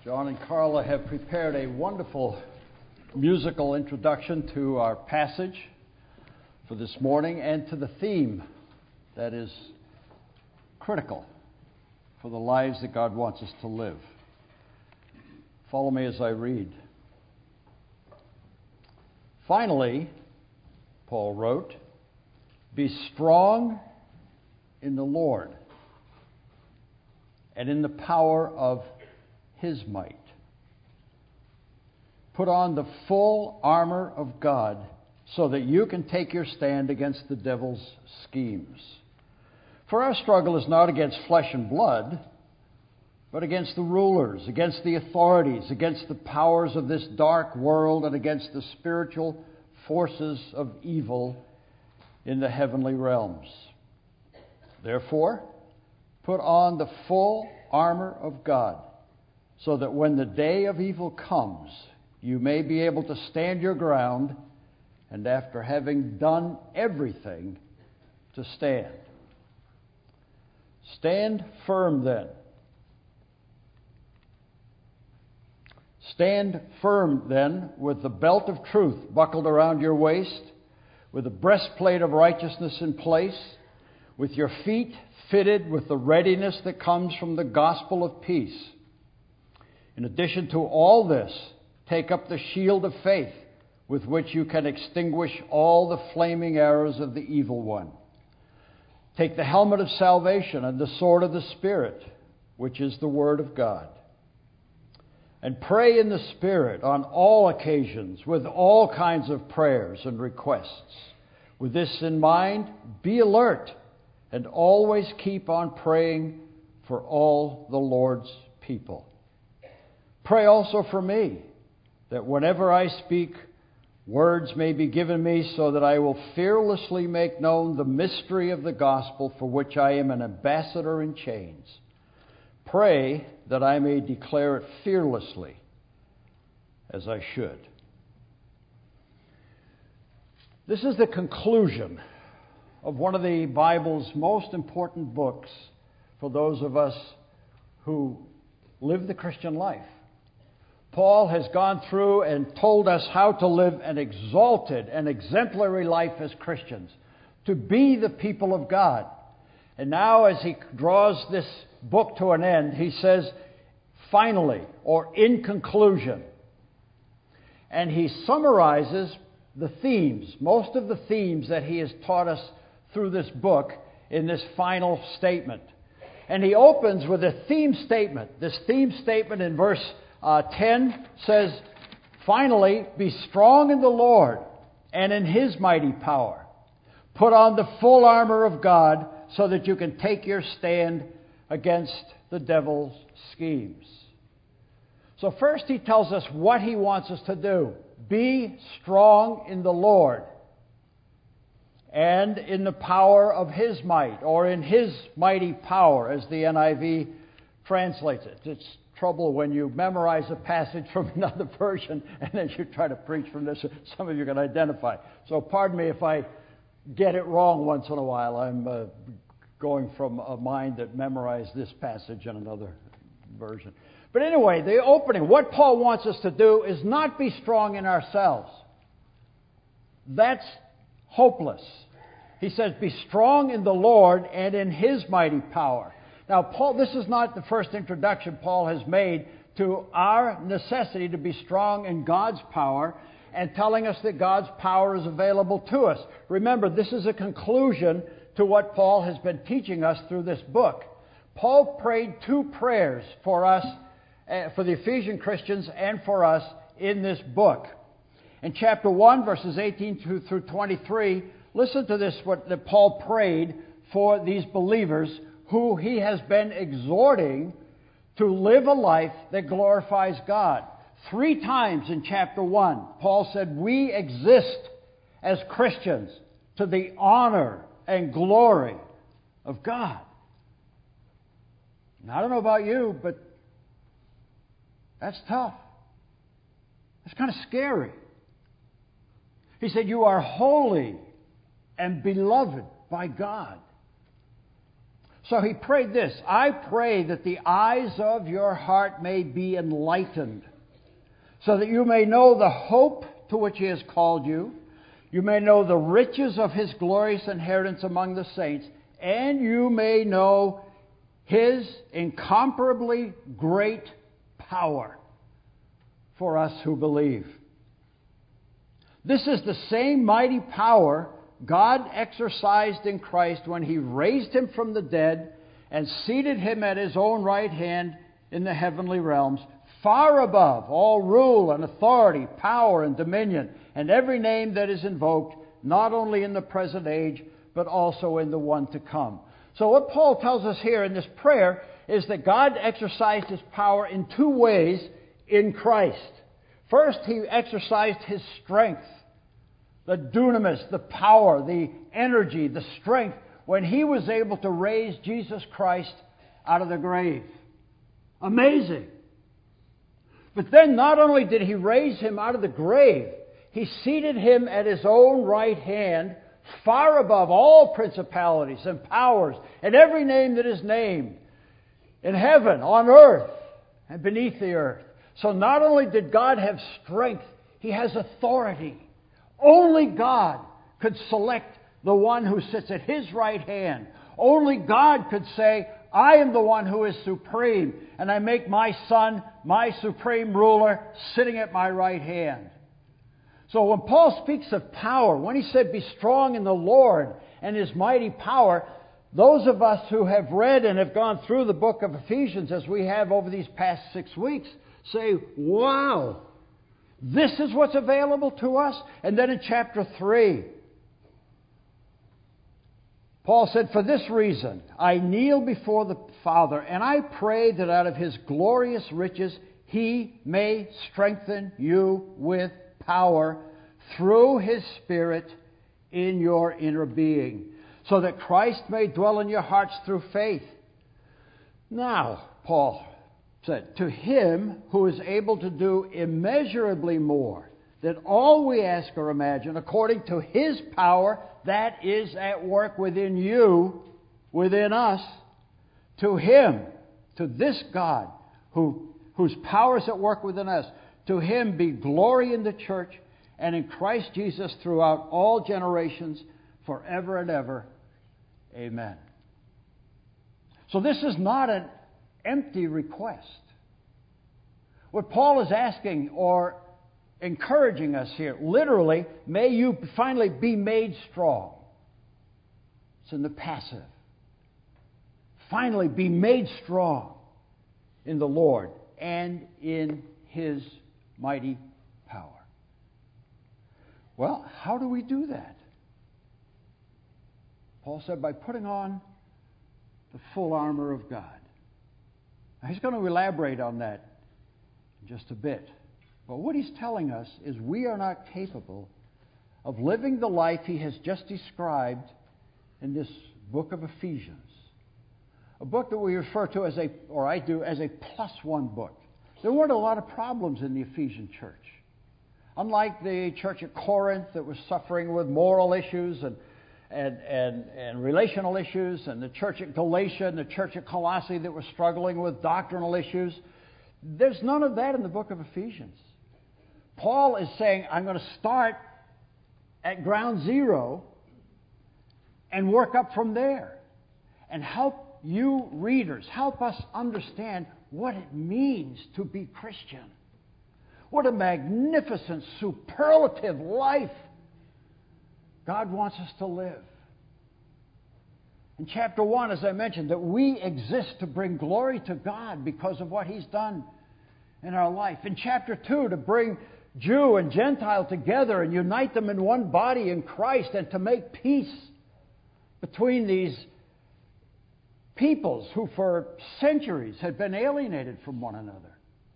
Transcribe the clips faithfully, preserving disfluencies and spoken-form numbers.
John and Carla have prepared a wonderful musical introduction to our passage for this morning and to the theme that is critical for the lives that God wants us to live. Follow me as I read. Finally, Paul wrote, "Be strong in the Lord and in the power of His might. Put on the full armor of God so that you can take your stand against the devil's schemes. For our struggle is not against flesh and blood, but against the rulers, against the authorities, against the powers of this dark world, and against the spiritual forces of evil in the heavenly realms. Therefore, put on the full armor of God, so that when the day of evil comes, you may be able to stand your ground, and after having done everything, to stand. Stand firm then. Stand firm then, with the belt of truth buckled around your waist, with the breastplate of righteousness in place, with your feet fitted with the readiness that comes from the gospel of peace. In addition to all this, take up the shield of faith, with which you can extinguish all the flaming arrows of the evil one. Take the helmet of salvation and the sword of the Spirit, which is the Word of God. And pray in the Spirit on all occasions with all kinds of prayers and requests. With this in mind, be alert and always keep on praying for all the Lord's people. Pray also for me, that whenever I speak, words may be given me so that I will fearlessly make known the mystery of the gospel, for which I am an ambassador in chains. Pray that I may declare it fearlessly, as I should." This is the conclusion of one of the Bible's most important books for those of us who live the Christian life. Paul has gone through and told us how to live an exalted and exemplary life as Christians, to be the people of God. And now, as he draws this book to an end, he says, finally, or in conclusion. And he summarizes the themes, most of the themes that he has taught us through this book in this final statement. And he opens with a theme statement. This theme statement in verse uh, ten says, "Finally, be strong in the Lord and in His mighty power. Put on the full armor of God so that you can take your stand against the devil's schemes." So first he tells us what he wants us to do. Be strong in the Lord and in the power of His might, or in His mighty power, as the N I V translates it. It's trouble when you memorize a passage from another version and then you try to preach from this. Some of you can identify. So pardon me if I get it wrong once in a while. I'm uh, going from a mind that memorized this passage in another version. But anyway, the opening, what Paul wants us to do is not be strong in ourselves. That's hopeless. He says, be strong in the Lord and in His mighty power. Now, Paul, this is not the first introduction Paul has made to our necessity to be strong in God's power and telling us that God's power is available to us. Remember, this is a conclusion to what Paul has been teaching us through this book. Paul prayed two prayers for us, uh, for the Ephesian Christians and for us in this book. In chapter one, verses eighteen through twenty-three, listen to this, what that Paul prayed for these believers who he has been exhorting to live a life that glorifies God. Three times in chapter one, Paul said, we exist as Christians to the honor and glory of God. Now, I don't know about you, but that's tough. It's kind of scary. He said, you are holy and beloved by God. So he prayed this, I pray that the eyes of your heart may be enlightened, so that you may know the hope to which he has called you, you may know the riches of his glorious inheritance among the saints, and you may know his incomparably great power for us who believe. This is the same mighty power God exercised in Christ when he raised him from the dead and seated him at his own right hand in the heavenly realms, far above all rule and authority, power and dominion, and every name that is invoked, not only in the present age, but also in the one to come. So what Paul tells us here in this prayer is that God exercised his power in two ways in Christ. First, he exercised his strength, the dunamis, the power, the energy, the strength, when he was able to raise Jesus Christ out of the grave. Amazing. But then not only did he raise him out of the grave, he seated him at his own right hand, far above all principalities and powers and every name that is named, in heaven, on earth, and beneath the earth. So not only did God have strength, he has authority. Only God could select the one who sits at his right hand. Only God could say, I am the one who is supreme, and I make my Son my supreme ruler sitting at my right hand. So when Paul speaks of power, when he said, be strong in the Lord and his mighty power, those of us who have read and have gone through the book of Ephesians, as we have over these past six weeks, say, wow, this is what's available to us? And then in chapter three, Paul said, for this reason, I kneel before the Father, and I pray that out of his glorious riches he may strengthen you with power through his Spirit in your inner being, so that Christ may dwell in your hearts through faith. Now, Paul said, to him who is able to do immeasurably more than all we ask or imagine, according to his power that is at work within you, within us, to him, to this God who, whose power is at work within us, to him be glory in the church and in Christ Jesus throughout all generations, forever and ever. Amen. So this is not an empty request. What Paul is asking or encouraging us here, literally, may you finally be made strong. It's in the passive. Finally be made strong in the Lord and in his mighty power. Well, how do we do that? Paul said, by putting on the full armor of God. Now, he's going to elaborate on that in just a bit. But what he's telling us is we are not capable of living the life he has just described in this book of Ephesians. A book that we refer to as a, or I do, as a plus one book. There weren't a lot of problems in the Ephesian church. Unlike the church at Corinth that was suffering with moral issues and, and, and, and relational issues, and the church at Galatia and the church at Colossae that was struggling with doctrinal issues, there's none of that in the book of Ephesians. Paul is saying, I'm going to start at ground zero and work up from there and help you readers, help us understand what it means to be Christian. What a magnificent, superlative life God wants us to live. In chapter one, as I mentioned, that we exist to bring glory to God because of what he's done in our life. In chapter two, to bring Jew and Gentile together and unite them in one body in Christ, and to make peace between these peoples who for centuries had been alienated from one another.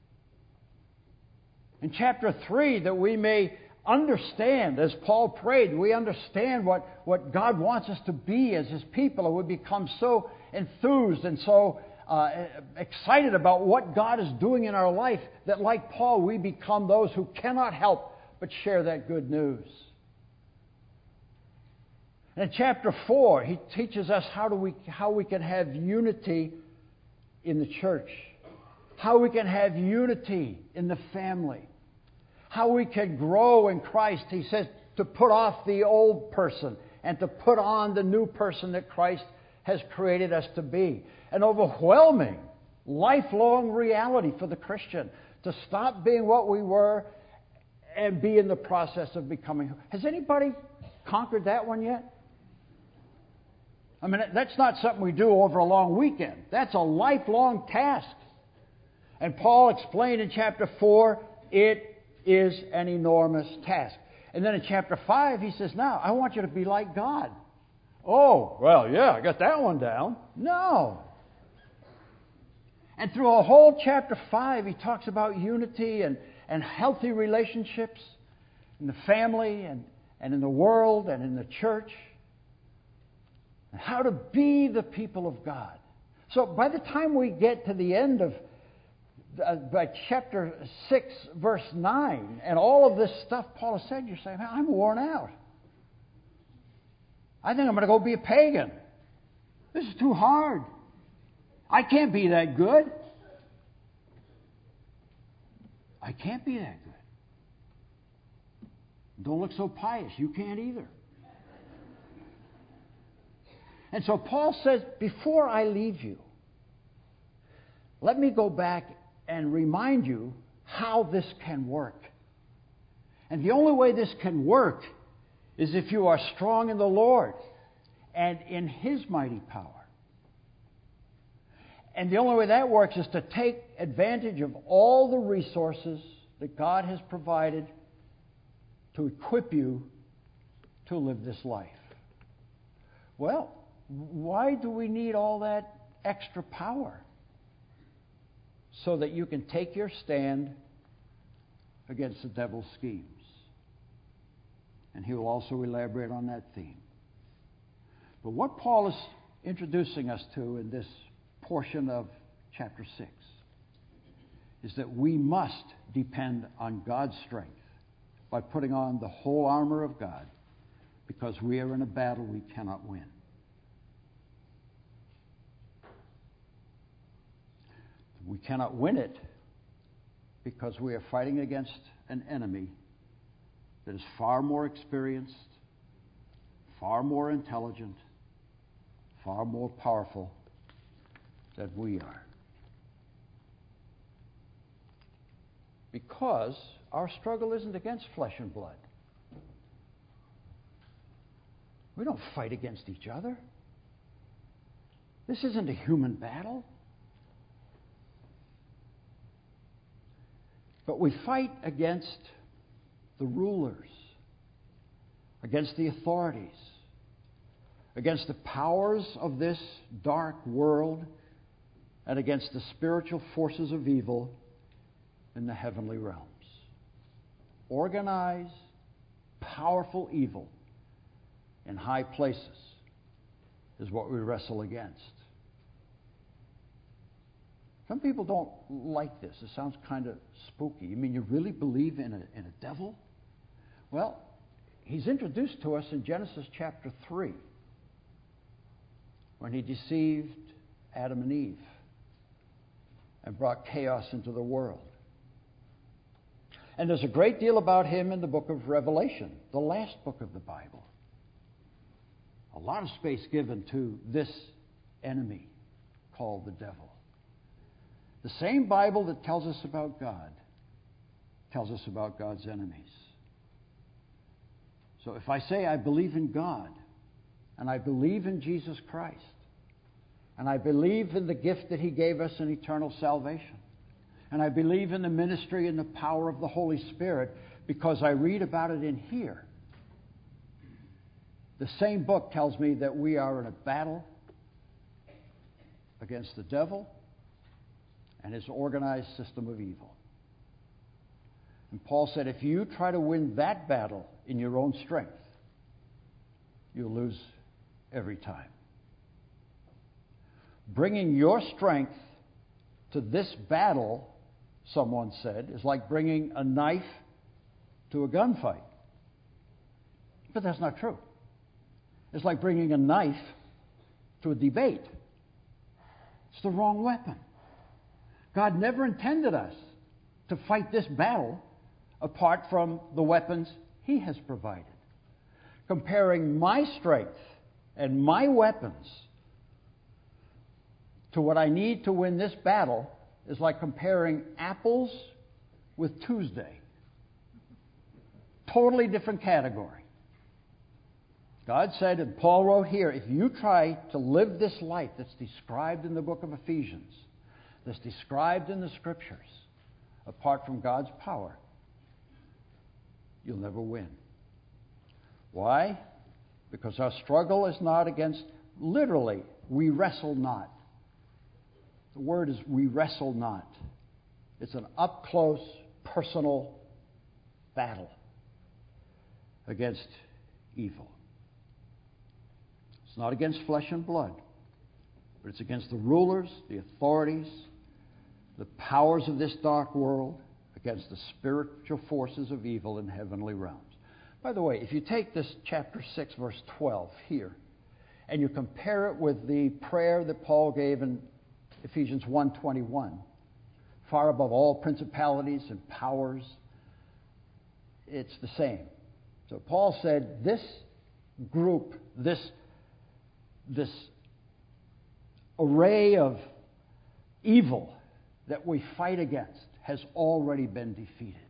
In chapter three, that we may understand, as Paul prayed, we understand what, what God wants us to be as his people, and we become so enthused and so uh, excited about what God is doing in our life that, like Paul, we become those who cannot help but share that good news. In chapter four, he teaches us how do we how we can have unity in the church, how we can have unity in the family, how we can grow in Christ. He says to put off the old person and to put on the new person that Christ has created us to be. An overwhelming, lifelong reality for the Christian, to stop being what we were and be in the process of becoming. Has anybody conquered that one yet? I mean, that's not something we do over a long weekend. That's a lifelong task. And Paul explained in chapter four, it is an enormous task. And then in chapter five, he says, now, I want you to be like God. Oh, well, yeah, I got that one down. No. And through a whole chapter five, he talks about unity and, and healthy relationships in the family and, and in the world and in the church. And how to be the people of God. So by the time we get to the end of uh, by chapter six, verse nine, and all of this stuff Paul has said, you're saying, man, I'm worn out. I think I'm going to go be a pagan. This is too hard. I can't be that good. I can't be that good. Don't look so pious. You can't either. And so Paul says, before I leave you, let me go back and remind you how this can work. And the only way this can work is if you are strong in the Lord and in His mighty power. And the only way that works is to take advantage of all the resources that God has provided to equip you to live this life. Well, why do we need all that extra power? So that you can take your stand against the devil's schemes. And he will also elaborate on that theme. But what Paul is introducing us to in this portion of chapter six is that we must depend on God's strength by putting on the whole armor of God, because we are in a battle we cannot win. We cannot win it because we are fighting against an enemy that is far more experienced, far more intelligent, far more powerful than we are. Because our struggle isn't against flesh and blood. We don't fight against each other. This isn't a human battle. But we fight against the rulers, against the authorities, against the powers of this dark world, and against the spiritual forces of evil in the heavenly realms. Organized, powerful evil in high places is what we wrestle against. Some people don't like this. It sounds kind of spooky. You mean you really believe in a, in a devil? Well, he's introduced to us in Genesis chapter three when he deceived Adam and Eve and brought chaos into the world. And there's a great deal about him in the book of Revelation, the last book of the Bible. A lot of space given to this enemy called the devil. The same Bible that tells us about God tells us about God's enemies. So if I say I believe in God, and I believe in Jesus Christ, and I believe in the gift that He gave us in eternal salvation, and I believe in the ministry and the power of the Holy Spirit because I read about it in here, the same book tells me that we are in a battle against the devil and his organized system of evil. And Paul said, if you try to win that battle in your own strength, you'll lose every time. Bringing your strength to this battle, someone said, is like bringing a knife to a gunfight. But that's not true. It's like bringing a knife to a debate. It's the wrong weapon. God never intended us to fight this battle apart from the weapons He has provided. Comparing my strength and my weapons to what I need to win this battle is like comparing apples with Tuesday. Totally different category. God said, and Paul wrote here, if you try to live this life that's described in the book of Ephesians, that's described in the Scriptures, apart from God's power, you'll never win. Why? Because our struggle is not against, literally, we wrestle not. The word is we wrestle not. It's an up-close, personal battle against evil. It's not against flesh and blood, but it's against the rulers, the authorities, the powers of this dark world, against the spiritual forces of evil in heavenly realms. By the way, if you take this chapter six, verse twelve here, and you compare it with the prayer that Paul gave in Ephesians one twenty-one, far above all principalities and powers, it's the same. So Paul said this group, this, this array of evil that we fight against has already been defeated.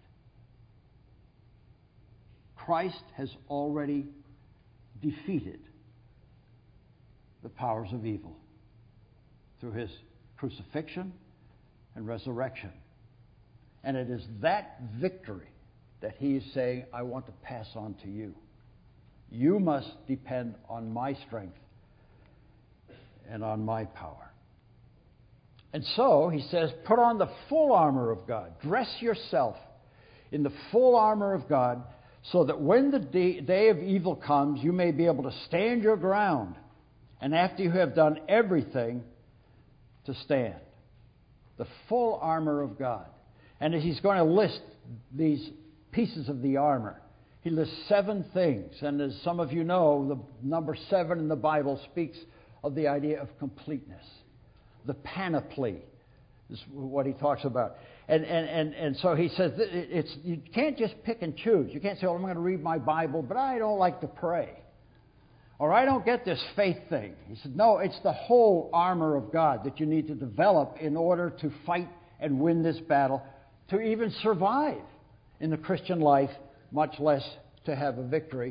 Christ has already defeated the powers of evil through His crucifixion and resurrection. And it is that victory that He is saying, I want to pass on to you. You must depend on my strength and on my power. And so, he says, put on the full armor of God. Dress yourself in the full armor of God so that when the day, day of evil comes, you may be able to stand your ground. And after you have done everything, to stand. The full armor of God. And he's going to list these pieces of the armor. He lists seven things. And as some of you know, the number seven in the Bible speaks of the idea of completeness. The panoply is what he talks about. And, and, and, and so he says that it's, you can't just pick and choose. You can't say, well, I'm going to read my Bible, but I don't like to pray. Or I don't get this faith thing. He said, no, it's the whole armor of God that you need to develop in order to fight and win this battle, to even survive in the Christian life, much less to have a victory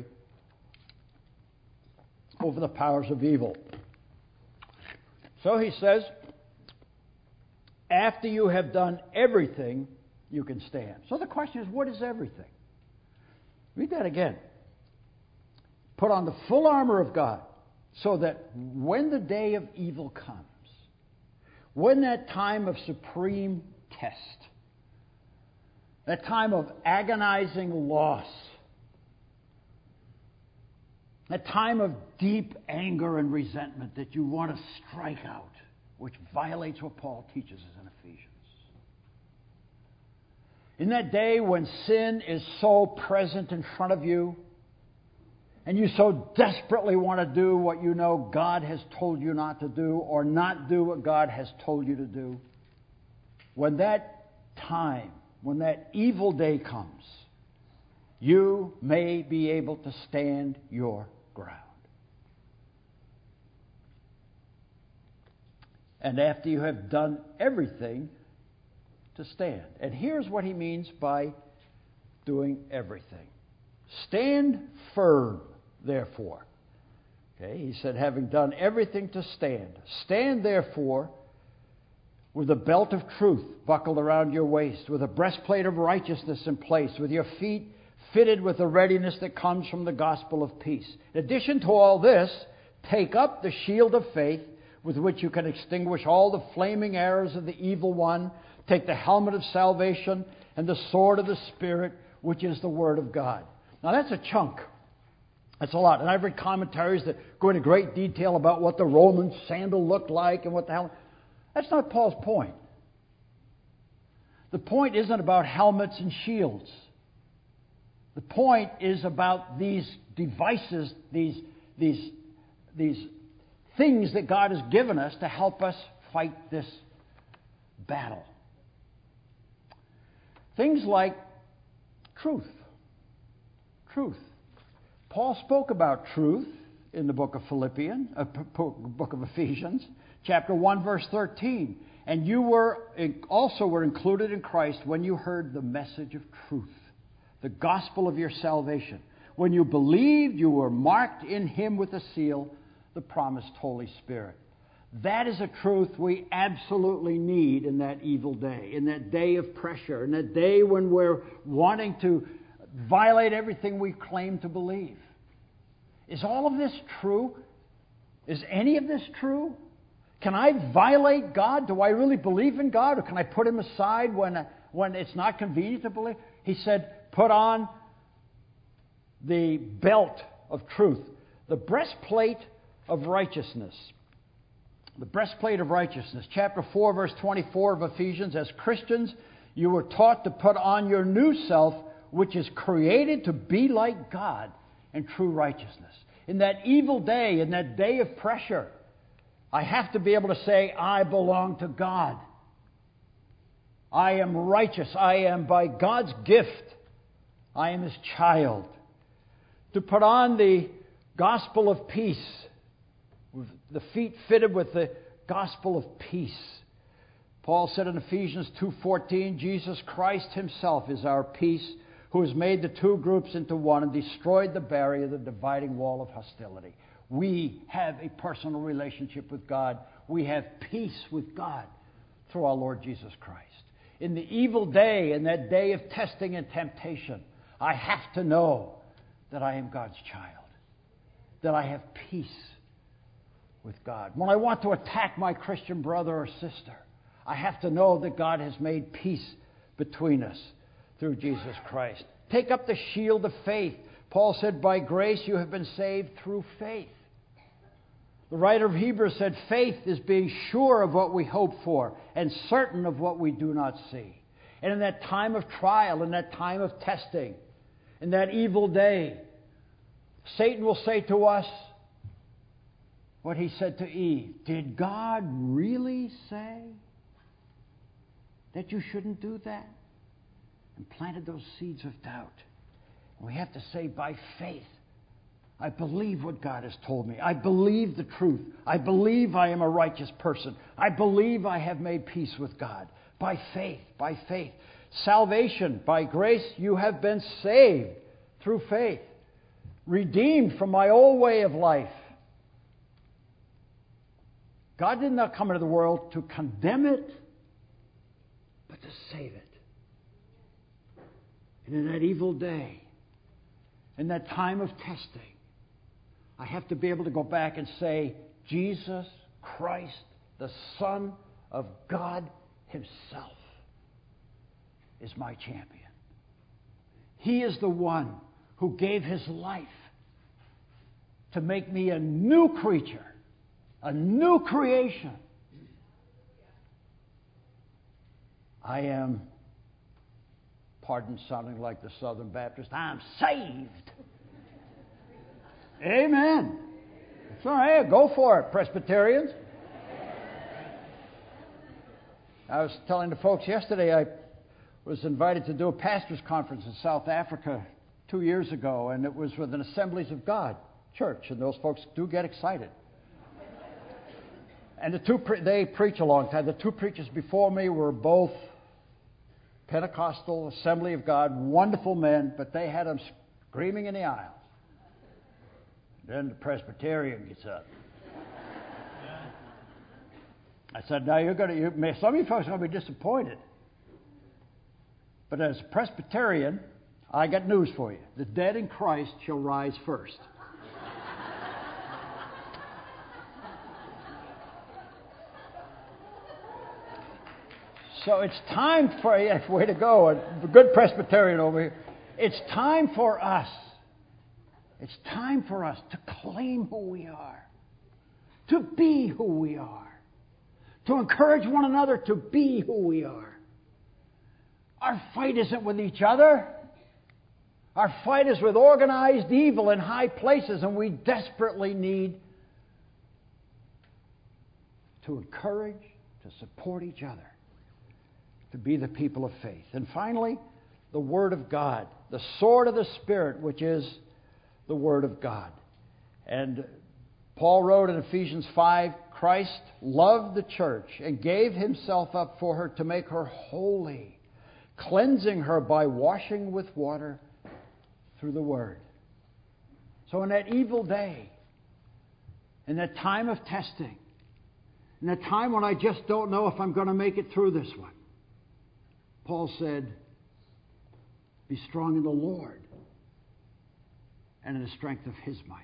over the powers of evil. So he says, after you have done everything, you can stand. So the question is, what is everything? Read that again. Put on the full armor of God so that when the day of evil comes, when that time of supreme test, that time of agonizing loss, that time of deep anger and resentment that you want to strike out, which violates what Paul teaches us in Ephesians. In that day when sin is so present in front of you, and you so desperately want to do what you know God has told you not to do, or not do what God has told you to do, when that time, when that evil day comes, you may be able to stand your ground. And after you have done everything, to stand. And here's what he means by doing everything. Stand firm, therefore. Okay, he said, having done everything to stand. Stand, therefore, with a belt of truth buckled around your waist, with a breastplate of righteousness in place, with your feet fitted with the readiness that comes from the gospel of peace. In addition to all this, take up the shield of faith, with which you can extinguish all the flaming arrows of the evil one. Take the helmet of salvation and the sword of the Spirit, which is the Word of God. Now that's a chunk. That's a lot. And I've read commentaries that go into great detail about what the Roman sandal looked like and what the helmet. That's not Paul's point. The point isn't about helmets and shields. The point is about these devices, these, these these things that God has given us to help us fight this battle. Things like truth. Truth. Paul spoke about truth in the book of Philippians, uh, book of Ephesians, chapter one, verse thirteen. And you were also were included in Christ when you heard the message of truth, the gospel of your salvation. When you believed, you were marked in Him with a seal, the promised Holy Spirit. That is a truth we absolutely need in that evil day, in that day of pressure, in that day when we're wanting to violate everything we claim to believe. Is all of this true? Is any of this true? Can I violate God? Do I really believe in God? Or can I put Him aside when, when it's not convenient to believe? He said, put on the belt of truth, the breastplate of righteousness. The breastplate of righteousness. Chapter four, verse twenty-four of Ephesians. As Christians, you were taught to put on your new self, which is created to be like God in true righteousness. In that evil day, in that day of pressure, I have to be able to say, I belong to God. I am righteous. I am, by God's gift, I am His child. To put on the gospel of peace, with the feet fitted with the gospel of peace. Paul said in Ephesians two fourteen, Jesus Christ Himself is our peace, who has made the two groups into one and destroyed the barrier, the dividing wall of hostility. We have a personal relationship with God. We have peace with God through our Lord Jesus Christ. In the evil day, in that day of testing and temptation, I have to know that I am God's child, that I have peace with God. When I want to attack my Christian brother or sister, I have to know that God has made peace between us through Jesus Christ. Take up the shield of faith. Paul said, by grace you have been saved through faith. The writer of Hebrews said, faith is being sure of what we hope for and certain of what we do not see. And in that time of trial, in that time of testing, in that evil day, Satan will say to us what he said to Eve. Did God really say that you shouldn't do that? And planted those seeds of doubt. And we have to say, by faith, I believe what God has told me. I believe the truth. I believe I am a righteous person. I believe I have made peace with God. By faith, by faith. Salvation, by grace, you have been saved through faith. Redeemed from my old way of life. God did not come into the world to condemn it, but to save it. And in that evil day, in that time of testing, I have to be able to go back and say, Jesus Christ, the Son of God Himself, is my champion. He is the one who gave His life to make me a new creature, a new creation. I am, pardon sounding like the Southern Baptist, I'm saved. Amen. It's all right. Go for it, Presbyterians. I was telling the folks yesterday I was invited to do a pastor's conference in South Africa two years ago, and it was with an Assemblies of God church, and those folks do get excited. And the two pre- they preach a long time. The two preachers before me were both Pentecostal, Assembly of God, wonderful men, but they had them screaming in the aisles. Then the Presbyterian gets up. I said, now you're going to, you, some of you folks are going to be disappointed. But as a Presbyterian, I got news for you. The dead in Christ shall rise first. So it's time for, yeah, way to go, a good Presbyterian over here. It's time for us. It's time for us to claim who we are, to be who we are, to encourage one another to be who we are. Our fight isn't with each other. Our fight is with organized evil in high places, and we desperately need to encourage, to support each other, to be the people of faith. And finally, the Word of God, the sword of the Spirit, which is the Word of God. And Paul wrote in Ephesians five, Christ loved the church and gave himself up for her to make her holy, cleansing her by washing with water through the Word. So in that evil day, in that time of testing, in that time when I just don't know if I'm going to make it through this one, Paul said, be strong in the Lord and in the strength of His might.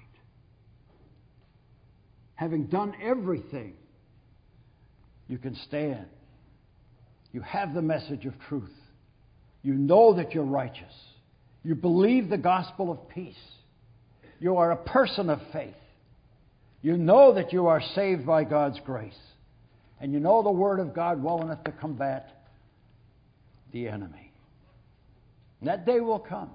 Having done everything, you can stand. You have the message of truth. You know that you're righteous. You believe the gospel of peace. You are a person of faith. You know that you are saved by God's grace. And you know the Word of God well enough to combat the enemy. And that day will come.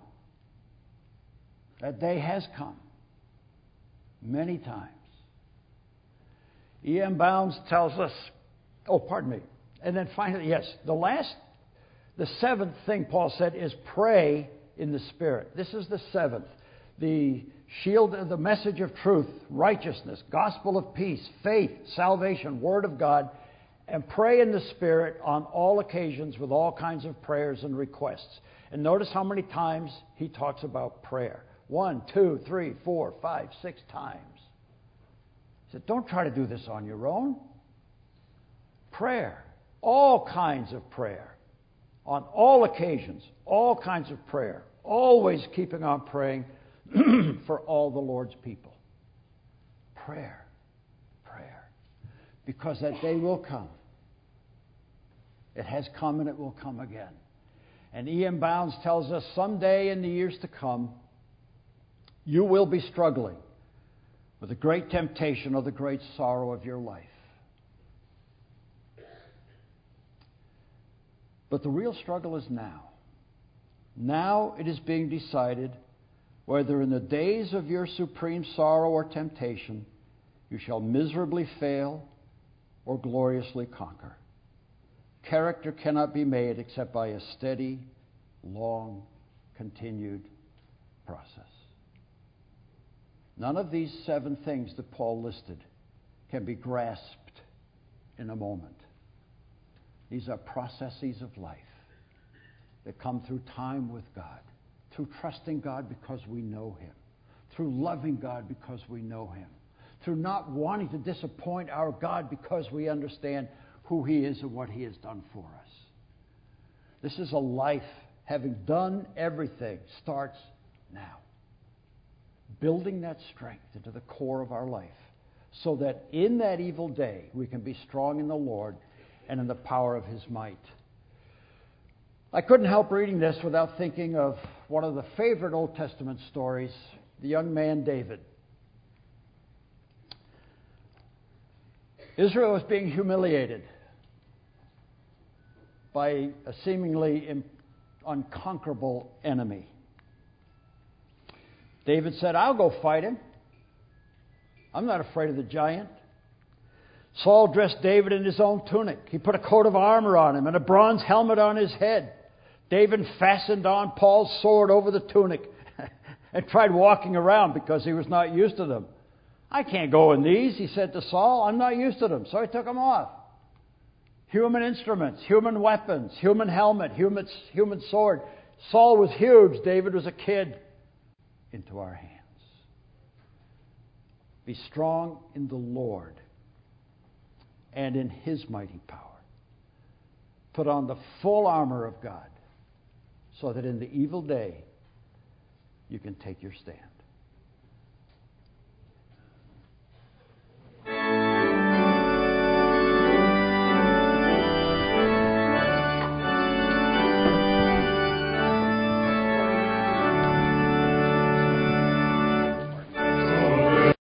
That day has come many times. E M. Bounds tells us, oh, pardon me. And then finally, yes, the last, the seventh thing Paul said is pray in the Spirit. This is the seventh. The shield of the message of truth, righteousness, gospel of peace, faith, salvation, Word of God, and pray in the Spirit on all occasions with all kinds of prayers and requests. And notice how many times he talks about prayer. One, two, three, four, five, six times. He said, don't try to do this on your own. Prayer. All kinds of prayer. On all occasions. All kinds of prayer. Always keeping on praying for all the Lord's people. Prayer. Prayer. Because that day will come. It has come and it will come again. And E M. Bounds tells us someday in the years to come, you will be struggling with the great temptation or the great sorrow of your life. But the real struggle is now. Now it is being decided whether in the days of your supreme sorrow or temptation you shall miserably fail or gloriously conquer. Character cannot be made except by a steady, long, continued process. None of these seven things that Paul listed can be grasped in a moment. These are processes of life that come through time with God, through trusting God because we know Him, through loving God because we know Him, through not wanting to disappoint our God because we understand who He is and what He has done for us. This is a life, having done everything, starts now. Building that strength into the core of our life so that in that evil day we can be strong in the Lord and in the power of His might. I couldn't help reading this without thinking of one of the favorite Old Testament stories, the young man David. Israel was being humiliated by a seemingly unconquerable enemy. David said, I'll go fight him. I'm not afraid of the giant. Saul dressed David in his own tunic. He put a coat of armor on him and a bronze helmet on his head. David fastened on Paul's sword over the tunic and tried walking around because he was not used to them. I can't go in these, he said to Saul. I'm not used to them. So he took them off. Human instruments, human weapons, human helmet, human, human sword. Saul was huge. David was a kid. Into our hands. Be strong in the Lord and in His mighty power. Put on the full armor of God so that in the evil day you can take your stand.